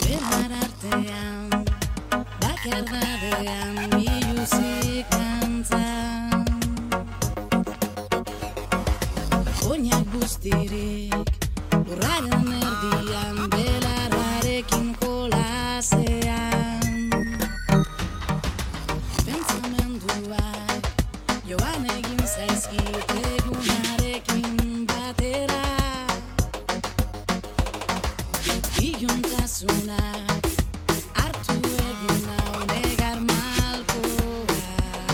Belar artean, bakardadean, biluzik antzan. Oinak bustirik, urraren erdian, belarrarekin jolasean. Pentsamenduak, joan egin zaizkit egunarekin batera. Iluntasunak hartu egin nau negar malkoa.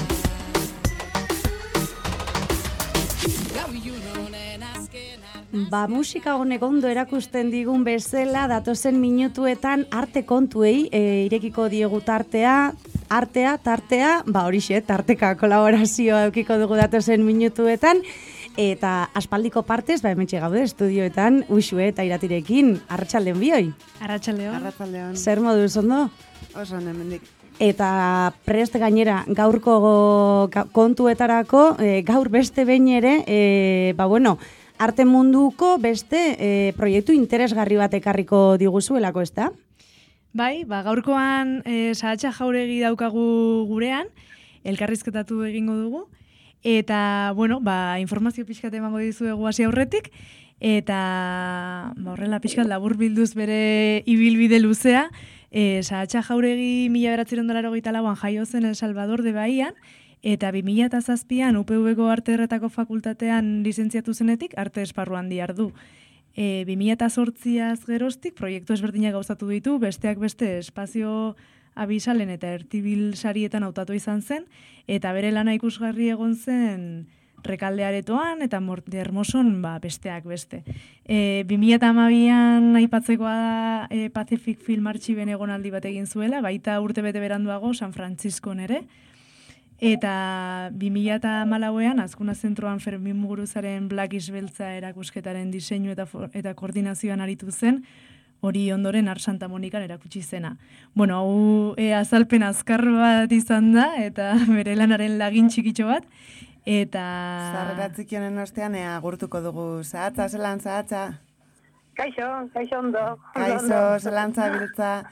Gau ilun honen azken Musika honek ondo erakusten digun bezala datozen minutuetan arte kontuei irekiko diegu tartea, tartea, horixe, tarteka kolaborazioa eukiko dugu datozen minutuetan. Eta aspaldiko partez, hementxe gaude estudioetan, Uxue eta Iratirekin, arratsaldeon bioi. Arratsaldeon. Zer moduz ondo? Oso hemendik. Eta prest gainera gaurko kontuetarako, gaur beste behin ere, arte munduko beste proiektu interesgarri bat ekarriko diguzuelako, ezta? Bai, gaurkoan Sahatxa Jauregi daukagu gurean, elkarrizketatu egingo dugu. Eta, informazio pixkat emango dizuegu hasi aurretik, eta horrela pixkat labur bilduz bere ibilbide luzea, Sahatxa Jauregi 1984an jaio zen El Salvador de Bahian, eta 2007an UPV-ko Arte Ederretako Fakultatean lizentziatu zenetik arte esparruan dihardu. 2008az geroztik proiektu ezberdinak gauzatu ditu, besteak beste espazio abisalen eta ertibil sarietan hautatu izan zen, eta bere lana ikusgarri egon zen Rekalde Aretoan eta Monte Hermoson besteak beste. 2012an aipatzekoa da Pacific Film Archiven egonaldi bat egin zuela, baita urte bete beranduago San Franciscon ere, eta 2014an Azkuna Zentroan Fermin Muguruzaren Black Isbeltza erakusketaren diseinu eta koordinazioan aritu zen, hori ondoren Art Santa Monikan erakutsi zena. Hau azalpen azkar bat izan da, eta bere lanaren lagin txikitxo bat, eta... Zarreratzik jonen ostean agurtuko dugu. Zahatza, zelan, Zahatza? Kaixo ondo. Kaixo, zelan zabiltza.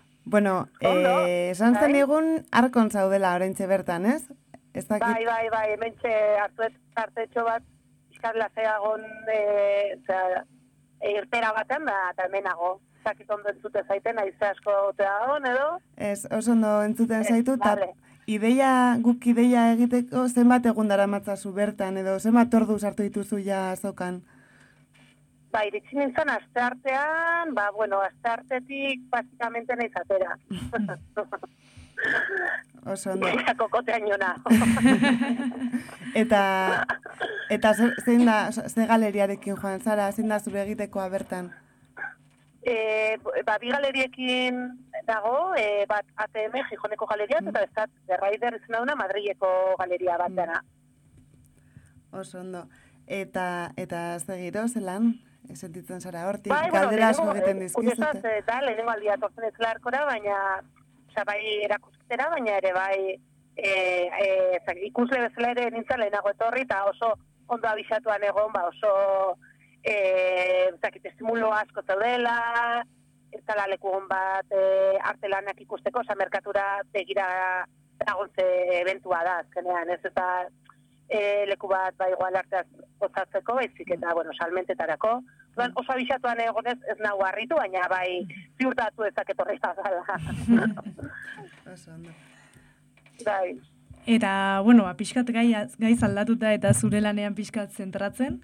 Esan zen egun arkon zaudela oraintxe bertan, ez? Bai, hementxe hartetxo bat, iskadla zeagon, irtera baten da, eta hemenago. Zakit ondo entzute zaiten, aize asko otea dagoen, edo? Ez, oso ondo entzuten zaitu, eta guk ideia egiteko zenbat egun dara matzazu bertan, edo zenbat ordu sartu dituzu ja azokan? Iritsi nintzen aste artean, aste artetik basikamente nahiz atera. Oso ondo. Kokotean jona. Eta zein da, ze galeriarekin joan zara, zein da zure egitekoa bertan? Bi galeriekin dago, bat ATM, Gijoneko galeria, eta ez The Rider izan dauna Madrileko galeria bat dena. Oso ondo. Eta zegiro, zelan? Sentitzen zara hortik, galdera asko egiten dizkizute. Lehenengo aldia tortzen ez larkora, baina bai erakusketera, baina ere bai ikusle bezala ere nintzen lehenago etorri, eta oso ondo abisatuan egon, oso estimulo asko zaudela, ez dela leku hon bat arte lanak ikusteko, merkatura begira dagontze eventua da, azkenean, ez eta leku bat igual arteaz gozatzeko, baizik eta, salmentetarako. Oso abisatuan egonez ez nahu harritu, baina bai ziurtatu ezak etorri zazala. Oso ondo. Bai. Eta, pixkat gaiz aldatuta eta zure lanean pixkat zentratzen.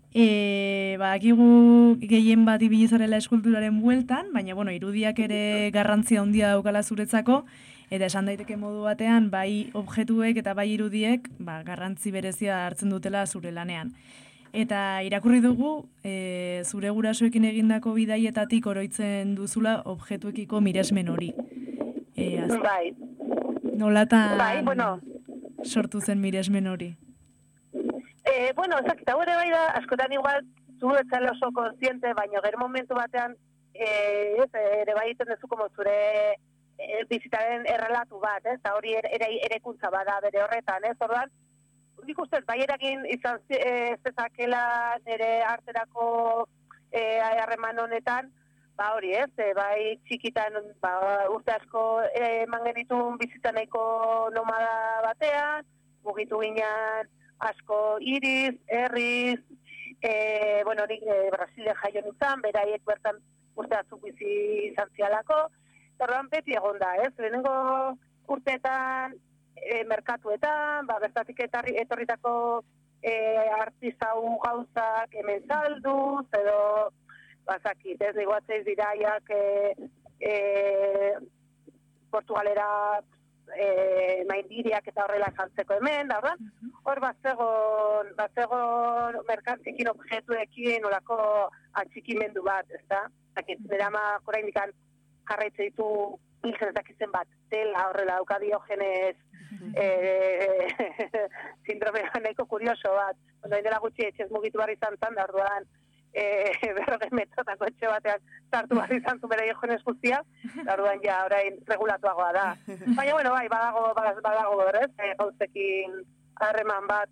Akigu gehien bat ibilizarela eskulturaren bueltan, baina, irudiak ere garrantzia handia daukala zuretzako, eta esan daiteke modu batean, bai objektuek eta bai irudiek garrantzi berezia hartzen dutela zure lanean. Eta irakurri dugu, zure gurasoekin egindako bidaietatik oroitzen duzula objektuekiko miresmen hori. Bai. Nolatan sortu zen miresmen hori? Ezakita hori bai da, askotan igual, zu etzale oso konstiente, baina gero momentu batean, ere bai iten dezu como zure bizitaren errelatu bat, eta hori erekuntza bada bere horretan, orduan, nik ustez, bai eragin izan zezakela nire arterako harreman honetan, ba hori ez, bai txikitan urte asko eman genitun bizitza nahiko nomada batean, mugitu ginen asko iriz, herriz, nik Brasilia jaio nintzen, beraiek bertan urte atzuk bizi izan zialako, orduan beti egon da, ez? Lehenengo urteetan, merkatuetan, bertatik etorritako artizau gauzak hemen salduz, edo bazakit, ez negoatzeiz diraiak Portugalera maindiriak eta horrela saltzeko hemen, da, hor bazegon merkantzikin objetuekin olako atxikimendu bat, ez da? Nera ama oraindikan jarraitze ditu hiltzen ezakitzen bat, tela horrela dauka Diogenes sindromea nahiko kurioso bat. Ondo indela gutxi etxez mugitu barri izan da orduan 40 metrotako etxe batean sartu barri izan zu bere Diogenes guztia, da orduan ja orain regulatuagoa da. Baina, bai, badago horrez, gauzekin harreman bat.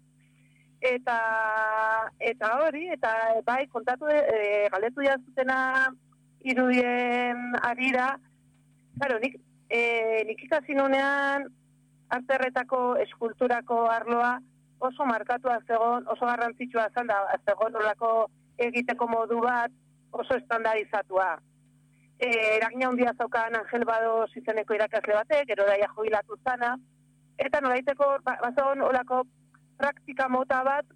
Eta hori, eta bai, kontatu galdetu jazutena irudien arira, claro, nik ikasi nunean arterretako eskulturako arloa oso markatua zegon, oso garrantzitsua zen da, zegon olako egiteko modu bat oso estandarizatua. Eragina handia zaukan Angel Bados izeneko irakasle batek, gero daia jubilatu zana, eta nolaiteko bazegon olako praktika mota bat,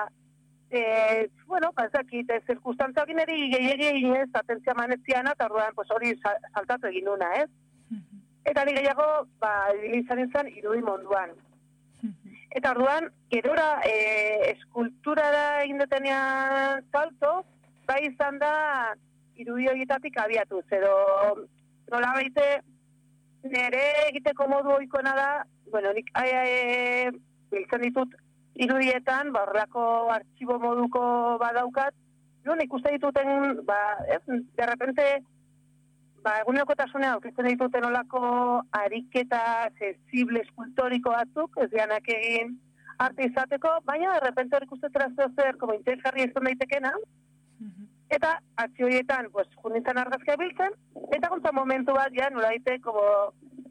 ezakit, zirkustantzak gineri gehiagin ez, atentzia manetziana, eta orduan hori saltatu egin nuna, ez? Eta ni gehiago, izan nintzen irudi munduan. Eta orduan, gerora eskulturara egin detenean salto, bai izan da irudi horietatik abiatuz, edo nola baite nire egiteko modu oikona da, nik biltzen ditut irudietan, horrelako artxibo moduko badaukat, nik uste dituten, de repente, egunerokotasunean aurkitzen dituten olako ariketa sensible eskultoriko batzuk, ez dianak egin arte izateko, baina de repente hori ikustetra zer, como interesgarri izan daitekena, eta atzi horietan, junintzen argazkia biltzen, eta konta momentu bat, ja, nola daite, como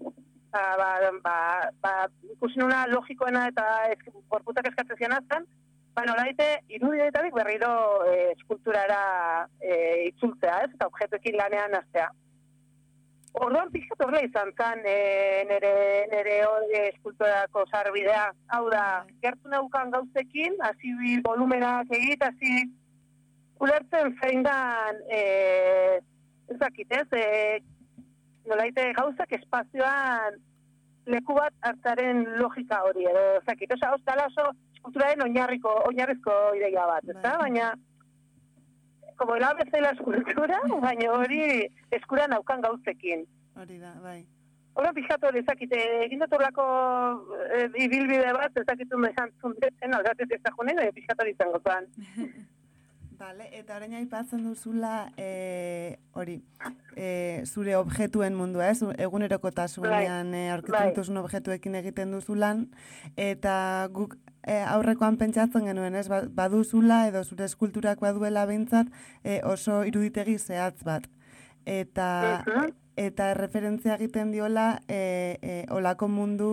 ikusi nuna logikoena eta gorputak eskatzen zian aztan, nola daite, irudietatik berriro eskulturara itzultzea, ez, eta objetuekin lanean hastea. Orduan pixkat horrela izan zen nire eskulturako sarbidea. Hau da, gertu neukan gauzekin, hasi volumenak egit, hasi ulertzen zein dan, ezakit ez, nolaite gauzak espazioan leku bat hartzaren logika hori, edo ezakit, dala oso eskulturaren oinarrizko ideia bat, ezta? Baina, como el ABC de la escultura, baina hori eskuran naukan gauzekin. Hori da, bai. Horren pixatu hori, ezakite, egin dut horrelako ibilbide bat, ezakitu mezantzun dezen, aldatet ez da jonen, pixatu hori izango zan. Bale, eta orain aipatzen duzula zure objetuen mundua, ez? Egunerokotasunean aurkitzen dituzun objetuekin egiten duzulan, eta guk aurrekoan pentsatzen genuen, ez? Baduzula edo zure eskulturak baduela behintzat oso iruditegi zehatz bat. Eta referentzia egiten diola olako mundu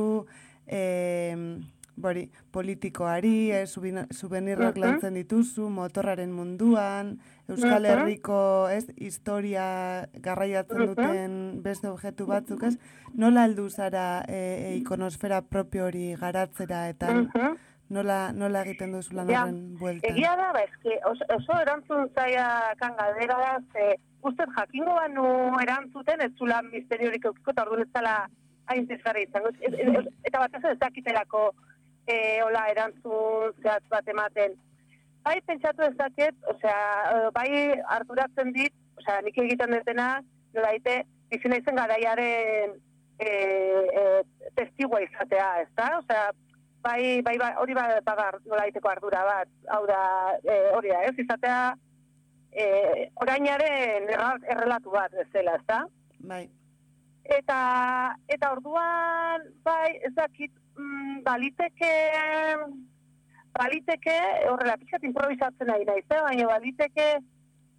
politikoari, subenirrak lantzen dituzu, motorraren munduan, Euskal Herriko historia garraiatzen duten beste objektu batzuk, ez? Nola heldu zara ikonosfera propio hori garatzera eta nola egiten duzula horren bueltan? Egia da, oso erantzun zaia kan galdera, ustez jakingo banu erantzuten, ez zula misteriorik eukiko, eta orduan ez zala hain zizgarri izango. Eta batez ez dakitelako hola erantzun zehatz bat ematen. Bai pentsatu ezaket, bai arduratzen dit, nik egiten dutena, nola daite, izin aizen garaiaren testigua izatea, ez da? Bai, hori bagar nola daiteko ardura bat, hau da, hori da, ez? Izatea orainaren errelatu bat, ez dela, ez da? Bai. Eta orduan, bai, ez dakit, baliteke, horrela, pixkat improvisatzen ari naiz, baina baliteke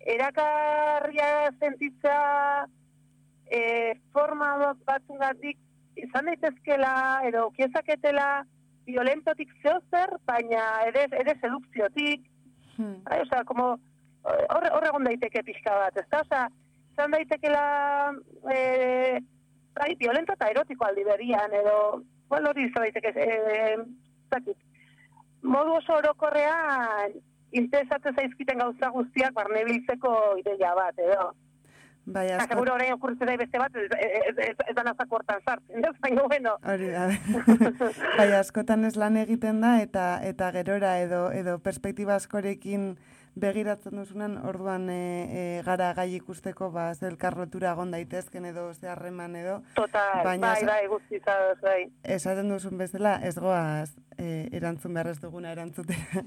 erakarria sentitza forma batzungatik izan daitezkela edo kiezaketela violentotik zeozer, baina ere sedukziotik. Osea, como hor egon daiteke pixka bat, ezta? Osea, izan daitekela violento eta erotiko aldi berian, edo hori izan daiteke, modu oso orokorrean interesatzen zaizkiten gauza guztiak barnebiltzeko ideia bat, edo. Bai, seguro orain okurritzen da beste bat, ez da nazako hortan sartzen, baina bueno. Hori da. Bai, askotan ez lan egiten da, eta gerora edo perspektiba askorekin begiratzen duzunan, orduan gara gai ikusteko, ze elkarlotura egon daitezken edo, ze harreman edo. Total, bai, guztizadoz, bai. Esaten duzun bezala, ez goaz erantzun behar ez duguna erantzutera.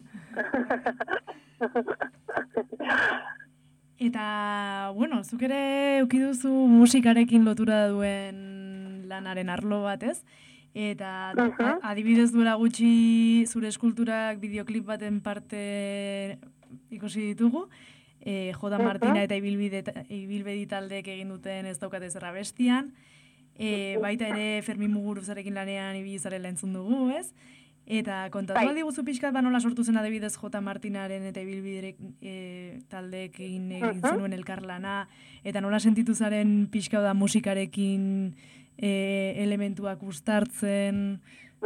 Eta, bueno, zuk ere eukiduzu musikarekin lotura duen lanaren arlo bat, ez? Eta adibidez duela gutxi zure eskulturak bideoklip baten parte ikusi ditugu. J. Martina eta Ibilbedi taldeek egin duten Ez daukate zerra bestian. Baita ere Fermin Muguruzarekin lanean ibili zarela entzun dugu, ez? Eta kontatu aldi guzu pixkat nola sortu zen adibidez J. Martinaren eta Ibilbiderek taldeekin egin zenuen elkarlana, eta nola sentitu zaren pixka da musikarekin elementuak uztartzen?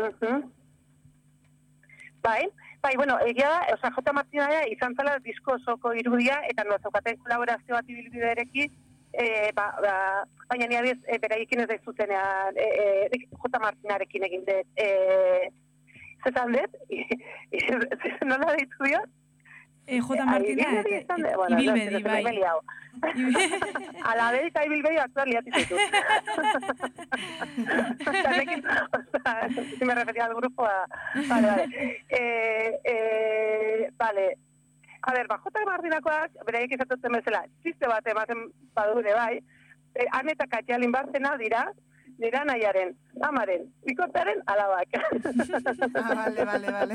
Bai, bueno, egia da, J. Martinaren izan zela disko osoko irudia, eta zeukaten kolaborazio bat Ibilbiderekin, baina ni abiz beraiekin ez da izutenean J. Martinarekin egin dut, zetan dut, nola deitu dio? J. Martina, Ibilbedi, bai. Alabedi eta Ibilbedi batzuan liatizitu. Si me refería al grupo, vale. A ver, J. Martinakoak, beraiek izatotzen bezala, txiste bat ematen badure, bai, han eta Katjalin Barzena dira, nera nahiaren, amaren, bikotaren alabak. Vale.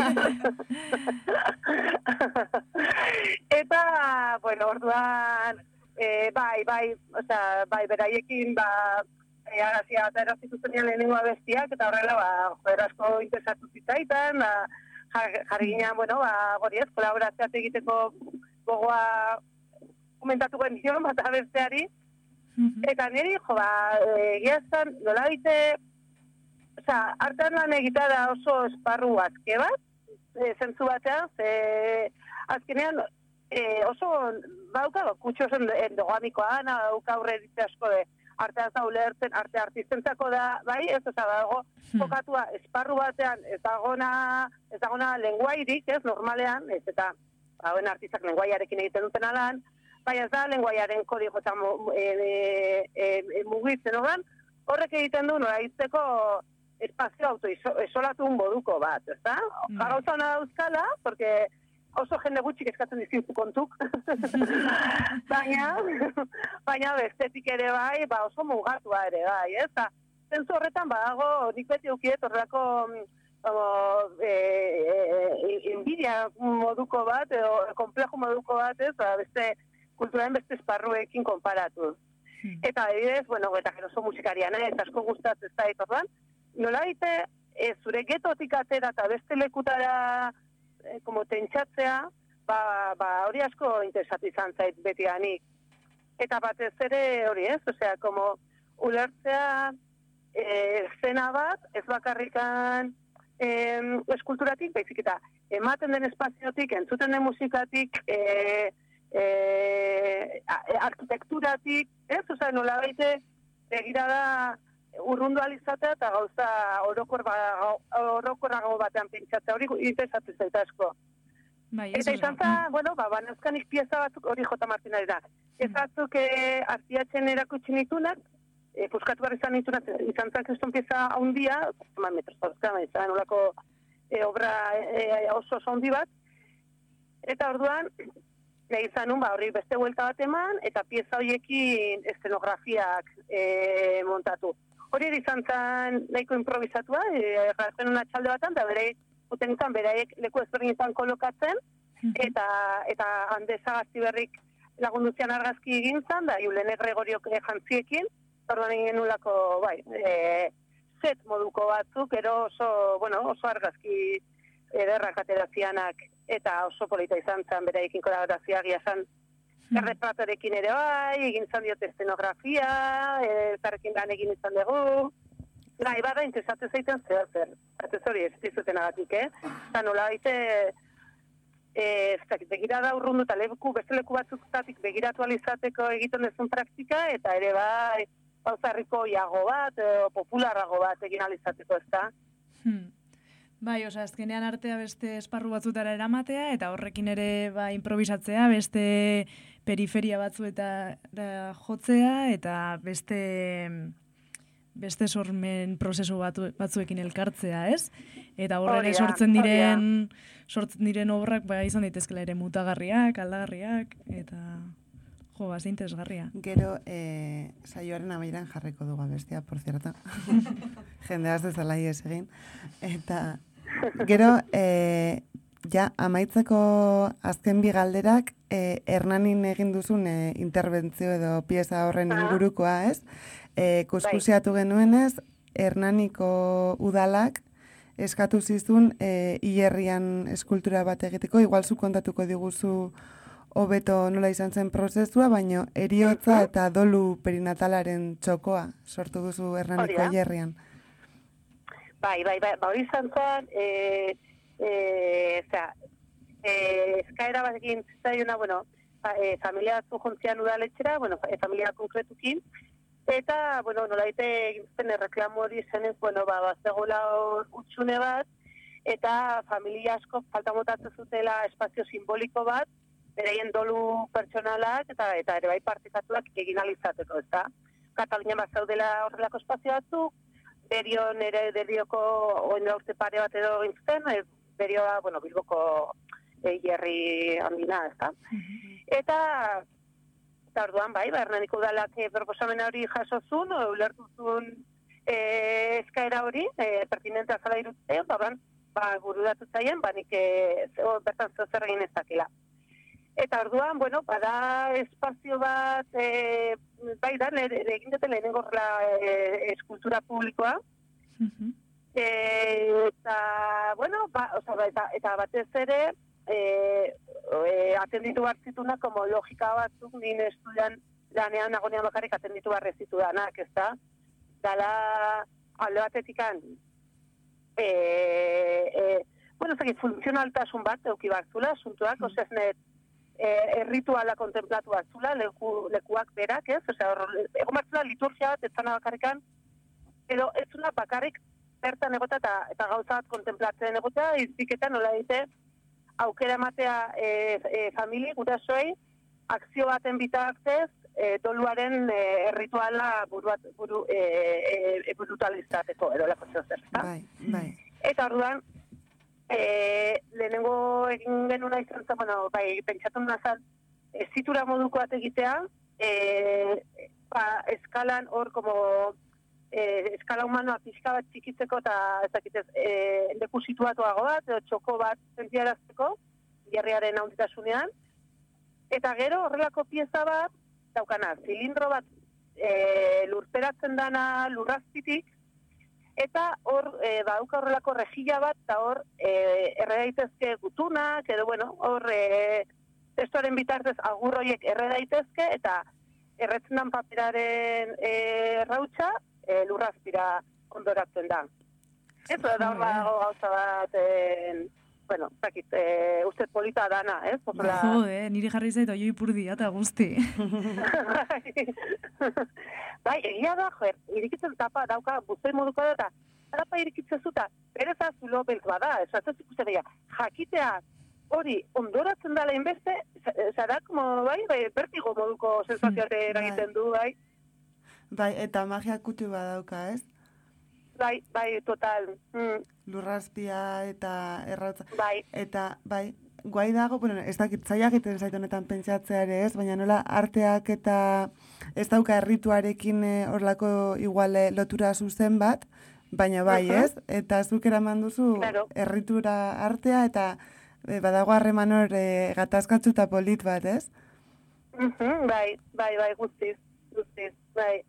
Eta, bueno, orduan, bai, beraiekin, agazia eta erazituzenian lehenengoa bestiak, eta horrela, asko interesatu zitzaitan, jarri ginean, bueno, gori ez, kolaborazioat egiteko gogoa komentatu genien, bat abesteari, eta niri, egiaztan, nola bite, artean lan egita da oso esparru azke bat, zentzu batean, azkenean oso bauka, kutxo zen endogamikoa, dauka aurre ditze asko de artean zaulertzen, arte artistentzako da, bai, ez dago, fokatua esparru batean, ez dagona lenguairik, ez, normalean, ez eta, hauen artistak lenguaiarekin egiten duten alan, bai ez da, lenguaiaren kodigo eta mugitzen horan, horrek egiten du nora izteko espazio autoisolatu moduko bat, ez da? Gauza hona dauzkala, porque oso jende gutxik eskatzen dizkizu kontuk, baina bestetik ere bai, oso mugatua ere bai, ez da? Zentzu horretan badago, nik beti eukiet horrelako inbidia moduko bat, edo komplejo moduko bat, ez, beste kulturaren beste esparruekin konparatu. Eta adibidez, bueno, eta gero oso musikarian, eta asko gustatzen ez da ditorban, nola bite, zure getotik atera eta beste lekutara como tentsatzea, hori asko interesatu izan zait beti anik. Eta batez ere hori ez, osea, como ulertzea zena bat, ez bakarrikan eskulturatik, baizik eta ematen den espaziotik, entzuten den musikatik, arkitekturatik, ez? Osea, nola baite, begira da urrundu alizatea eta gauza orokorrago batean pentsatzea, hori interesatzen zaita asko. Eta izan za, bueno, banezkanik pieza batzuk, hori J. Martinari da. Ez batzuk artiatzen erakutsi nitunak, puskatu behar izan nitunak, izan zan kriston pieza haundia, izan nolako obra oso haundi bat, eta orduan, nahi izan nun, horri beste huelta bat eman, eta pieza horiekin eszenografiak montatu. Hori izan zen nahiko improvisatua, garatzen una txalde batan, eta beraiek leku ezberdinetan kolokatzen, eta handeza Gaztiberrik lagunduzian argazki egin zan, da Julene Gregoriok jantziekin, orduan egin genulako, set moduko batzuk, ero oso argazki ederrak aterazianak, eta oso polita izan zen, beraikin kolaborazioa gia zen, erretratorekin ere egin zan diot estenografia, zarekin lan egin izan dugu, bada interesatu zaiten zer, ez hori ez dizuten agatik, eta nola baite, begirada urrundu eta beste leku batzuktatik begiratu alizateko egiten dezun praktika, eta ere pauzarriko iago bat, popularrago bat egin alizateko, ez da? Bai, azkenean artea beste esparru batzutara eramatea, eta horrekin ere improvisatzea, beste periferia batzuetara jotzea, eta beste sormen prozesu batzuekin elkartzea, ez? Eta horrela sortzen diren obrak izan daitezkela ere mutagarriak, aldagarriak, eta interesgarria. Gero, saioaren amairan jarriko dugu bestia, por cierto. Jendea ez dezala ies egin. Eta, gero, amaitzeko azken bi galderak, Hernanin egin duzun interbentzio edo pieza horren ingurukoa, ez? Kuskusiatu genuenez, Hernaniko udalak eskatu zizun hilerrian eskultura bat egiteko, igual zu kontatuko diguzu hobeto nola izan zen prozesua, baino heriotza eta dolu perinatalaren txokoa sortu duzu Hernaniko hilerrian. Bai, hori izan zen, eskaera bat egin zitzaiona, familia batzu jontzian udaletxera, familia konkretukin, eta, nola egin zuten erreklamo hori zenez, bazegoela utxune bat, eta familia asko falta motatzen zutela espazio simboliko bat, beraien dolu pertsonalak eta ere bai partikatuak egin alizateko, ez da? Katalunian bat zaudela horrelako espazio batzuk, Berion ere Derioko oin urte pare bat edo gintzen, Berioa, Bilboko hilerri handina, ez da? Eta orduan, Hernaniko udalak proposamen hori jasozun, ulertuzun eskaera hori, pertinentea zala irutzea, bururatu zaien, nik bertan zer egin ezakela. Eta orduan, bada espazio bat, egin dute lehenengo eskultura publikoa, eta batez ere, atenditu behar zituna, como logika batzuk, nire estudian lanean agonean bakarrik atenditu behar rezitu danak, ez da? Dala, alde batetikan, funtzionaltasun bat, euki batzula, asuntuak, oseznet, errituala kontemplatu batzula, lekuak berak, ez? Egon batzula liturgia bat, ez zana bakarrikan, edo ez zuna bakarrik bertan egota eta gauza bat kontemplatzen egota, iziketan nola dite, aukera ematea famili, gurasoei, akzio baten bitartez, doluaren errituala brutalizateko, edo lako zer, Bai. Eta orduan, lehenengo egin genuna izan zen, pentsatu nazan, zitura moduko bat egitea, eskalan hor, eskala humanoa pixka bat txikitzeko eta leku situatuago bat, edo txoko bat sentiarazteko, hilerriaren handitasunean, eta gero horrelako pieza bat, daukana, zilindro bat lurperatzen dana lurrazpitik, eta hor, dauka horrelako rejilla bat, eta hor, erredaitezke gutunak, edo, hor, testuaren bitartez agurroiek erredaitezke, eta erretzen dan paperaren rautxa, lurrazpira ondoratzen da. Ez da hor dago gauza bat, uste polita dana, ez? Niri jarri zaitu oio ipurdia eta guzti. Egia da, irikitzen tapa dauka, buztoi moduko da, eta tapa irikitzen zuta, bereza zulo beltz bada, esatzen ikusten dira, jakitea hori ondoratzen dala inbeste, zara, bertigo moduko sensazioate eragiten du, eta magia kutu badauka, ez? Bai, total. Lurrazpia eta errautza. Eta, guai dago, ez dakit zaiak egiten zaitu honetan pentsatzea ere ez, baina nola arteak eta ez dauka errituarekin horlako igual lotura zuzen bat, baina ez? Eta zuk eraman duzu erritura artea eta badago harreman hor gatazkatzu eta polit bat, ez? Bai, guztiz, bai.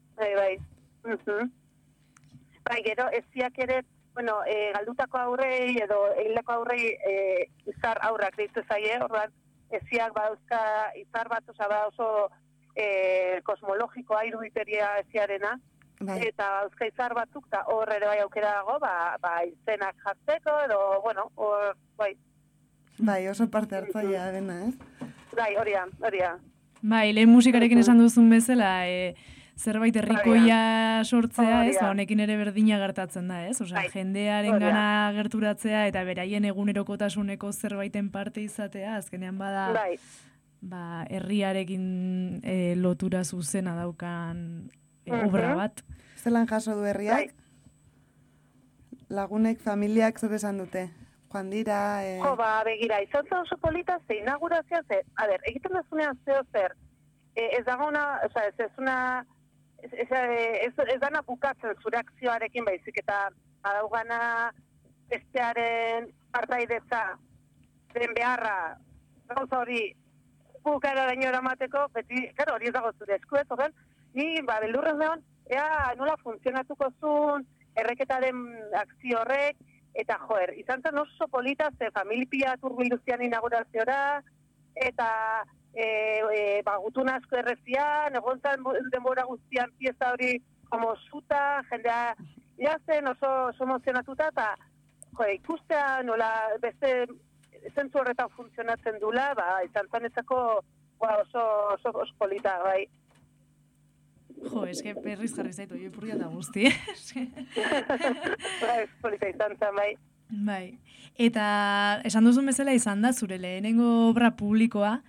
Bai, gero, eziak ere, bueno, galdutako aurrei edo hildako aurrei izar aurrak deitu zaie, orduan, eziak badauzka izar bat, oso kosmologikoa iruditeria eziarena, eta badauzka izar batzuk, eta hor ere bai aukera dago, izenak jartzeko, edo, bueno, hor, bai. Bai, oso parte hartzailea dena, ez? Bai, horia. Bai, lehen musikarekin esan duzun bezala, zerbait herrikoia sortzea, ez? Honekin ere berdina gertatzen da, ez? Osea, jendearen gana gerturatzea eta beraien egunerokotasuneko zerbaiten parte izatea, azkenean bada herriarekin lotura zuzena daukan obra bat. Zelan jaso du herriak? Lagunek, familiak zer esan dute? Joan dira... begira, izan zen oso polita, ze inaugurazioa, egiten dazunean zeo zer, ez dagona, ez dana bukatzen zure akzioarekin baizik, eta badaugana bestearen partaidetza, den beharra, gauza hori, bukara daño eramateko, beti, claro, hori ez dago zure eskuez, horren, ni, beldurrez neon, ea nola funtzionatuko zuen, erreketaren akzio horrek, eta joer, izan zen oso polita, ze familipia turbilduztian inaugurazioa, eta gutun asko errezian, egon zen denbora guztian pieza hori como zuta, jendea jazen oso emozionatuta, eta ikustea nola beste zentzu horretan funtzionatzen dula, izan zen ezako oso polita, bai. Jo, eske berriz jarri zaitu, jo ipurria da guzti, Bai, polita izan zen, bai. Bai, eta esan duzun bezala izan da zure lehenengo obra publikoa,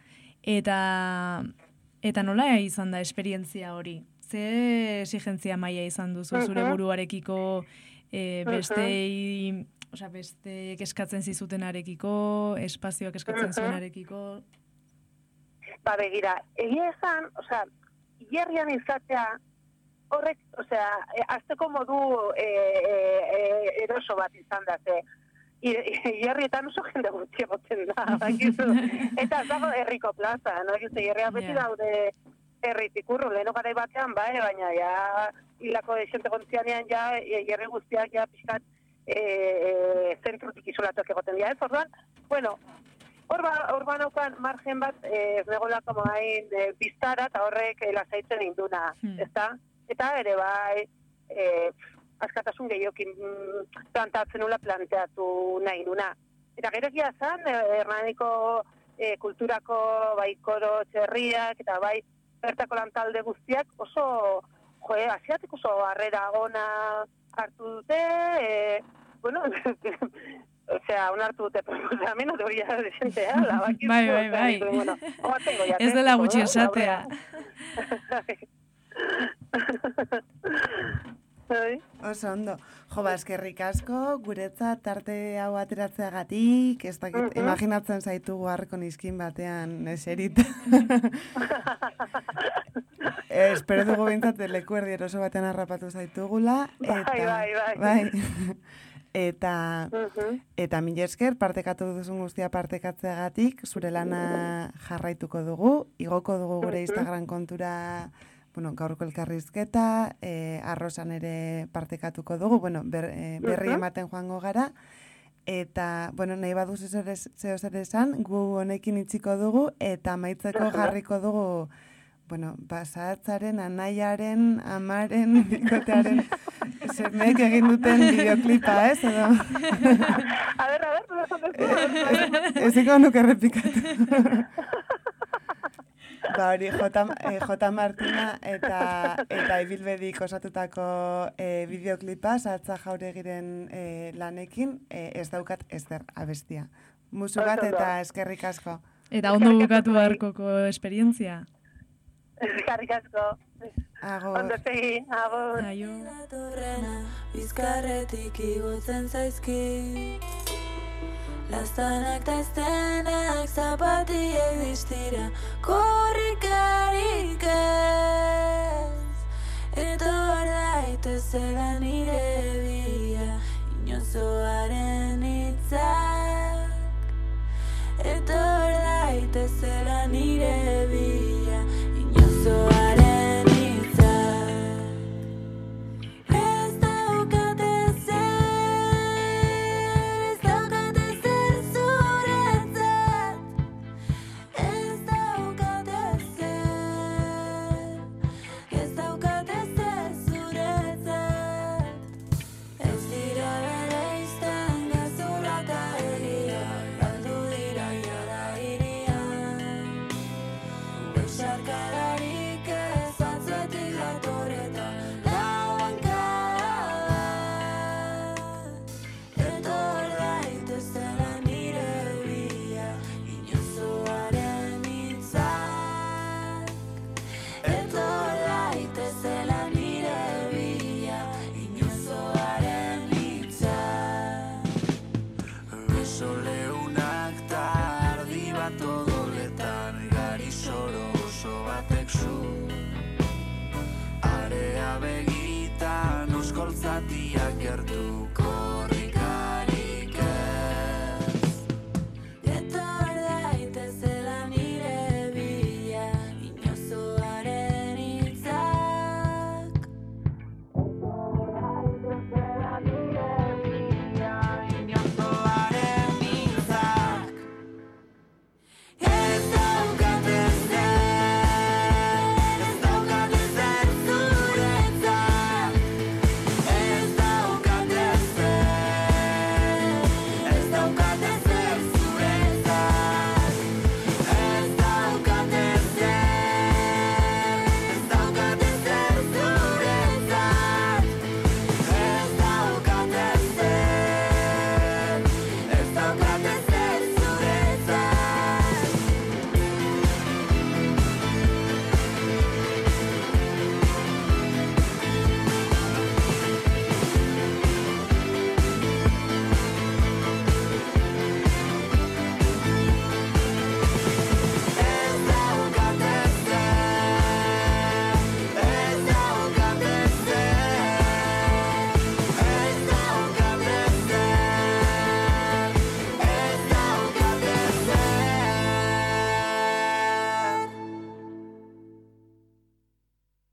eta nola izan da esperientzia hori? Ze exigentzia maila izan duzu zure buruarekiko, beste eskatzen zizutenarekiko, espazioak eskatzen zuenarekiko? Begira, egia esan, hierrian izatea, horrek, azteko modu eroso bat izan da, hierrietan oso jende gutxi egoten da, eta ez dago herriko plaza, hierria beti daude herritik urru, leheno garai batean, baina hilako xente gontzianean hierri guztiak pixkat zentrutik isolatuak egoten dira, ez orduan, bueno, hor banaukan margen bat, ez negoela como hain biztara, eta horrek lasaitzen induna, ezta? Eta ere bai, askatasun gehiokin plantatzen nula planteatu nahi nuna. Eta gero egia zan, Hernaniko kulturako bai koro txerriak, eta bai bertako lantalde guztiak oso, asiatik oso harrera ona hartu dute, bueno, onartu dute proposamena, hori ja desentea, labakizko. Bai. Ez dela gutxi esatea. Oso ondo. Jo, eskerrik asko, guretzat tarte hau ateratzeagatik, ez dakit, imaginatzen zaitugu harko nizkin batean eserit. Espero dugu bintzat leku erdi oso batean harrapatu zaitugula. Bai. Eta mila esker, partekatu duzun guztia partekatzeagatik, zure lana jarraituko dugu, igoko dugu gure Instagram kontura, gaurko elkarrizketa, arrosan ere partekatuko dugu, berri ematen joango gara, eta, nahi baduz zeo zer esan, gu honekin itxiko dugu, eta amaitzeko jarriko dugu, basatzaren, anaiaren, amaren, bikotearen, semeek egin duten bideoklipa, ez? A ver, eziko nuke errepikatu. Hori, J. Martina eta Ibilbedik osatutako bideoklipa, Satza Jauregiren lanekin, ez daukat ezer abestia. Musu bat eta eskerrik asko. Eta ondo bukatu harkoko esperientzia. Eskerrik asko. Agur. Ondo segi, agur. Aio. Bizkarretik igotzen zaizki Laztanak ta estenak zapatiek distira Korrikarik ez Etor daitezela nire bila Inozoaren hitzak Etor daitezela daitezela nire bila, inozoaren hitzak. Ez daukate zer zuretzat, ez daukate zer zuretzat. Ez dira bereizten gezurra eta egia, galdu dira jada hirian. Besarkadarik ez atzetik dator eta lauankada bat. Etor daitezela nire bila, inozoaren hitzak. Etor daitezela nire bila, inozoaren hitzak. Beso leunak ta ardi bat odoletan, gari soro oso batek zu. Area begitan oskoltzatiak gertu,